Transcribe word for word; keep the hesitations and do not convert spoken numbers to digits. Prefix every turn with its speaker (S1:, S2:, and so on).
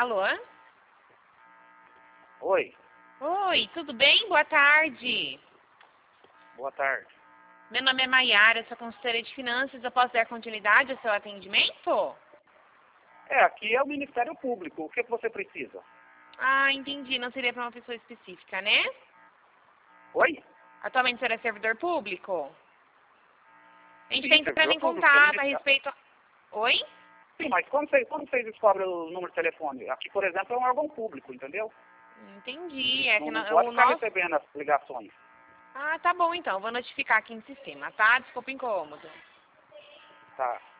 S1: Alô?
S2: Oi,
S1: Oi, tudo bem? Boa tarde.
S2: boa tarde.
S1: Meu nome é Maiara, sou consultora de finanças. Eu posso dar continuidade ao seu atendimento?
S2: É, aqui é o Ministério Público. O que, que você precisa?
S1: Ah, entendi. Não seria para uma pessoa específica, né?
S2: Oi?
S1: Atualmente você é servidor público? A gente
S2: Sim,
S1: está entrando
S2: servidor
S1: em
S2: público. é
S1: contato a
S2: ministério.
S1: respeito... a- Oi?
S2: Sim, mas como vocês, como vocês descobrem o número de telefone? Aqui, por exemplo, é um órgão público, entendeu?
S1: Entendi. É que
S2: Não, não
S1: no-
S2: pode
S1: o
S2: ficar
S1: nosso...
S2: recebendo as ligações.
S1: Ah, tá bom então. Vou notificar aqui no sistema, tá? Desculpa o incômodo.
S2: Tá.